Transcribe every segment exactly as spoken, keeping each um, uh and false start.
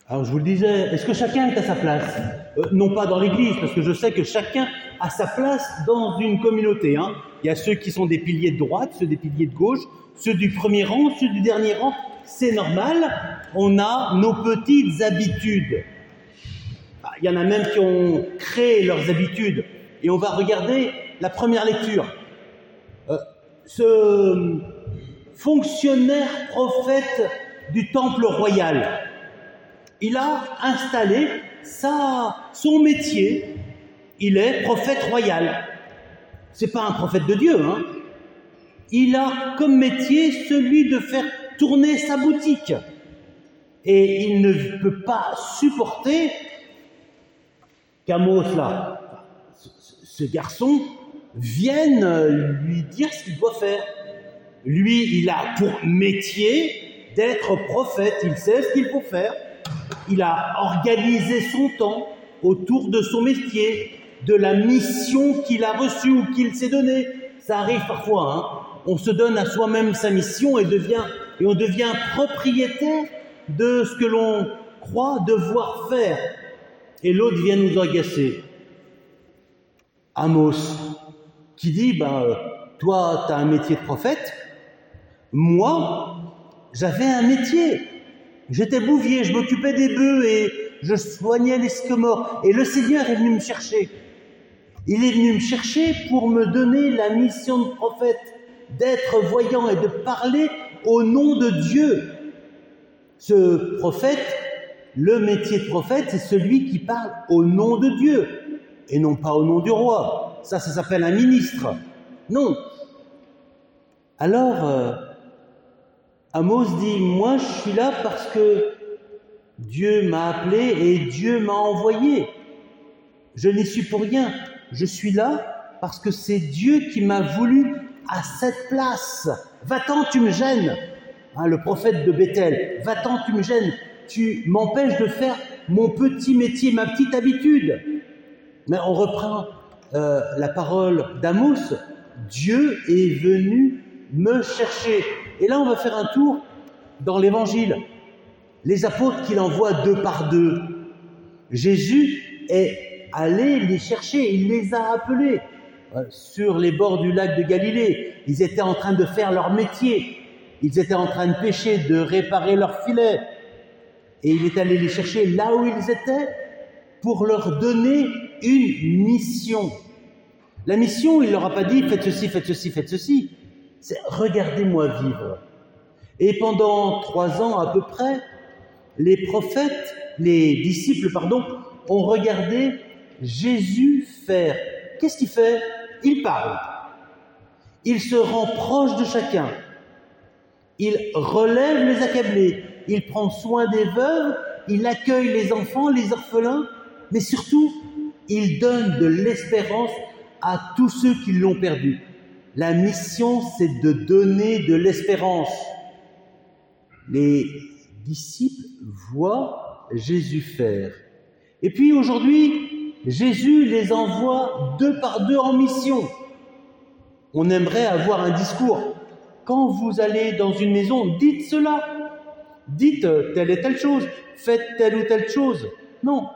Alors je vous le disais, est-ce que chacun est à sa place? euh, Non pas dans l'église, parce que je sais que chacun a sa place dans une communauté. Hein. Il y a ceux qui sont des piliers de droite, ceux des piliers de gauche, ceux du premier rang, ceux du dernier rang. C'est normal, on a nos petites habitudes. Il y en a même qui ont créé leurs habitudes. Et on va regarder la première lecture. Euh, ce fonctionnaire prophète du temple royal, il a installé sa, son métier. Il est prophète royal. C'est pas un prophète de Dieu, hein. Il a comme métier celui de faire tourner sa boutique. Et il ne peut pas supporter qu'Amos, là, ce garçon, vienne lui dire ce qu'il doit faire. Lui, il a pour métier d'être prophète. Il sait ce qu'il faut faire. Il a organisé son temps autour de son métier, de la mission qu'il a reçue ou qu'il s'est donnée. Ça arrive parfois, hein. On se donne à soi-même sa mission et, devient, et on devient propriétaire de ce que l'on croit devoir faire. Et l'autre vient nous agacer. Amos, qui dit, ben, toi, tu as un métier de prophète. Moi, j'avais un métier. J'étais bouvier, je m'occupais des bœufs et je soignais les sycomores. Et le Seigneur est venu me chercher. Il est venu me chercher pour me donner la mission de prophète, d'être voyant et de parler au nom de Dieu. Ce prophète, le métier de prophète, c'est celui qui parle au nom de Dieu et non pas au nom du roi. Ça, ça s'appelle un ministre. Non. Alors, euh, Amos dit, moi je suis là parce que Dieu m'a appelé et Dieu m'a envoyé. Je n'y suis pour rien. Je suis là parce que c'est Dieu qui m'a voulu à cette place. Va-t'en, tu me gênes. Hein, le prophète de Bethel, va-t'en, tu me gênes. Tu m'empêches de faire mon petit métier, ma petite habitude. Mais on reprend euh, la parole d'Amos. Dieu est venu me chercher. Et là, on va faire un tour dans l'Évangile. Les apôtres qu'il envoie deux par deux. Jésus est allé les chercher, il les a appelés euh, sur les bords du lac de Galilée. Ils étaient en train de faire leur métier. Ils étaient en train de pêcher, de réparer leurs filets. Et il est allé les chercher là où ils étaient pour leur donner une mission. La mission, il leur a pas dit « faites ceci, faites ceci, faites ceci ». C'est « regardez-moi vivre ». Et pendant trois ans à peu près, les prophètes, les disciples, pardon, ont regardé Jésus faire. Qu'est-ce qu'il fait? Il parle. Il se rend proche de chacun. Il relève les accablés. Il prend soin des veuves. Il accueille les enfants, les orphelins. Mais surtout, il donne de l'espérance à tous ceux qui l'ont perdu. La mission, c'est de donner de l'espérance. Les disciples voient Jésus faire. Et puis aujourd'hui, Jésus les envoie deux par deux en mission. On aimerait avoir un discours. Quand vous allez dans une maison, dites cela. Dites telle et telle chose. Faites telle ou telle chose. Non.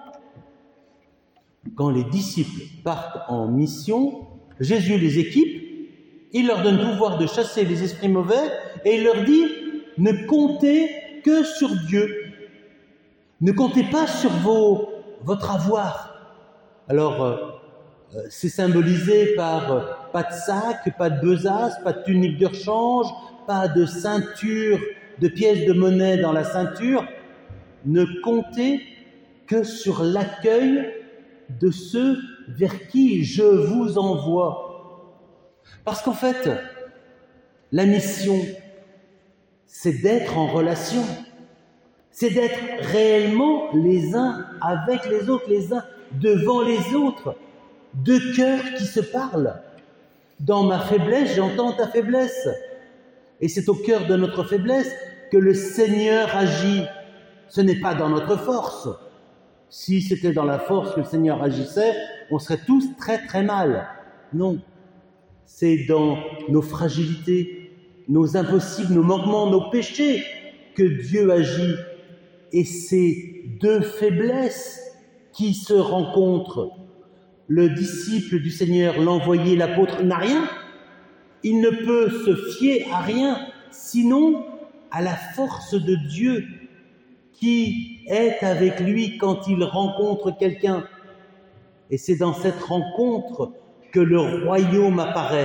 Quand les disciples partent en mission, Jésus les équipe. Il leur donne pouvoir de chasser les esprits mauvais et il leur dit « Ne comptez que sur Dieu. Ne comptez pas sur vos, votre avoir. » Alors, euh, c'est symbolisé par euh, pas de sac, pas de besace, pas de tunique de rechange, pas de ceinture, de pièces de monnaie dans la ceinture. Ne comptez que sur l'accueil de ceux vers qui je vous envoie. Parce qu'en fait, la mission, c'est d'être en relation. C'est d'être réellement les uns avec les autres, les uns devant les autres. Deux cœurs qui se parlent. Dans ma faiblesse, j'entends ta faiblesse. Et c'est au cœur de notre faiblesse que le Seigneur agit. Ce n'est pas dans notre force. Si c'était dans la force que le Seigneur agissait, on serait tous très très mal. Non. C'est dans nos fragilités, nos impossibles, nos manquements, nos péchés que Dieu agit. Et c'est deux faiblesses qui se rencontrent. Le disciple du Seigneur, l'envoyé, l'apôtre, n'a rien. Il ne peut se fier à rien, sinon à la force de Dieu qui est avec lui quand il rencontre quelqu'un. Et c'est dans cette rencontre que le royaume apparaît.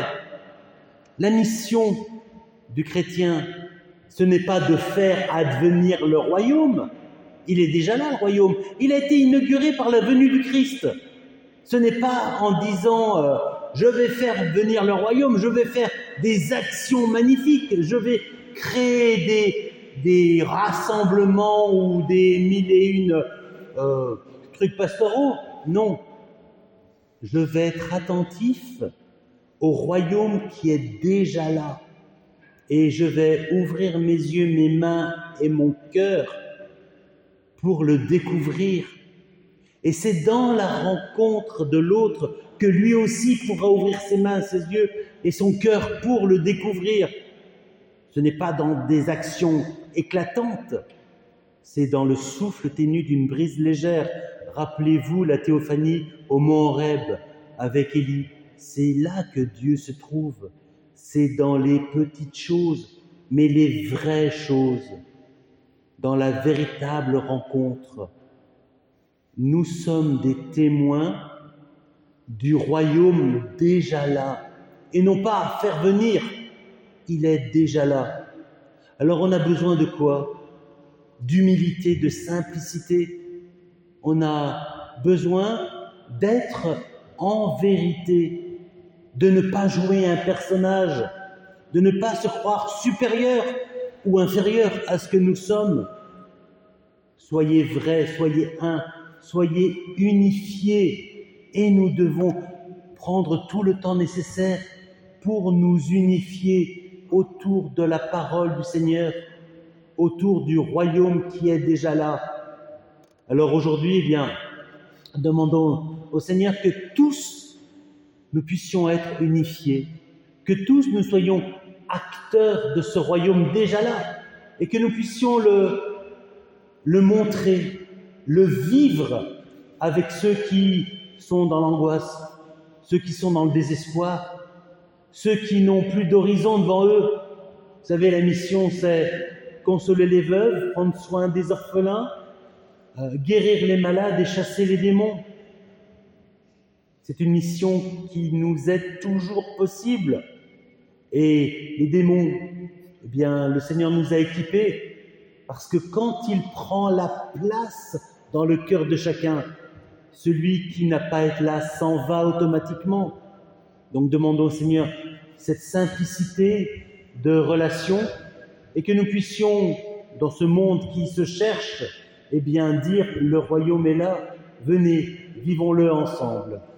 La mission du chrétien, ce n'est pas de faire advenir le royaume. Il est déjà là, le royaume. Il a été inauguré par la venue du Christ. Ce n'est pas en disant euh, « je vais faire venir le royaume, je vais faire des actions magnifiques, je vais créer des, des rassemblements ou des mille et une euh, trucs pastoraux ». Non, je vais être attentif au royaume qui est déjà là. Et je vais ouvrir mes yeux, mes mains et mon cœur pour le découvrir. Et c'est dans la rencontre de l'autre que lui aussi pourra ouvrir ses mains, ses yeux et son cœur pour le découvrir. Ce n'est pas dans des actions éclatantes, c'est dans le souffle ténu d'une brise légère. Rappelez-vous la théophanie au mont Horeb avec Élie. C'est là que Dieu se trouve. C'est dans les petites choses, mais les vraies choses, dans la véritable rencontre. Nous sommes des témoins du royaume déjà là, et non pas à faire venir, il est déjà là. Alors on a besoin de quoi? D'humilité, de simplicité. On a besoin d'être en vérité, de ne pas jouer un personnage, de ne pas se croire supérieur ou inférieur à ce que nous sommes. Soyez vrais, soyez un, soyez unifiés, et nous devons prendre tout le temps nécessaire pour nous unifier autour de la parole du Seigneur, autour du royaume qui est déjà là. Alors aujourd'hui, eh bien, demandons au Seigneur que tous nous puissions être unifiés, que tous nous soyons acteurs de ce royaume déjà là, et que nous puissions le, le montrer, le vivre avec ceux qui sont dans l'angoisse, ceux qui sont dans le désespoir, ceux qui n'ont plus d'horizon devant eux. Vous savez, la mission, c'est consoler les veuves, prendre soin des orphelins, euh, guérir les malades et chasser les démons. C'est une mission qui nous est toujours possible. Et les démons, eh bien, le Seigneur nous a équipés, parce que quand il prend la place dans le cœur de chacun, celui qui n'a pas à être là s'en va automatiquement. Donc demandons au Seigneur cette simplicité de relation, et que nous puissions, dans ce monde qui se cherche, eh bien dire, le royaume est là, venez, vivons-le ensemble.